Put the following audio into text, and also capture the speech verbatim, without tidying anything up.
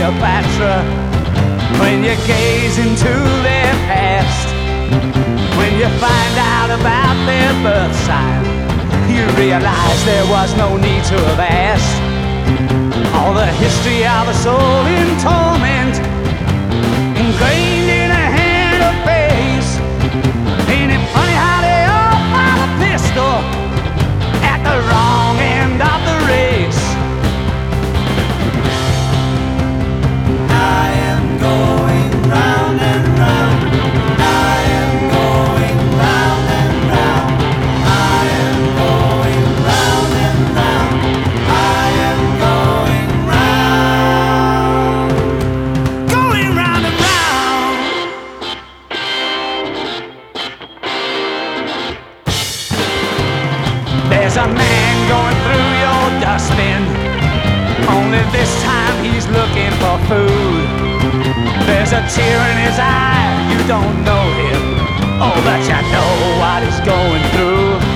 Cleopatra. When you gaze into their past, when you find out about their birth sign, you realize there was no need to have asked. All the history of a soul in torment, ingrained in a hand of face. Ain't it funny how they all fire a pistol at the wrong end of the race? I am going round and round. I am going round and round. I am going round and round. I am going round. Going round and round. There's a man going through your dustbin, only this time he's looking for food. There's a tear in his eye, you don't know him, oh, but you know what he's going through.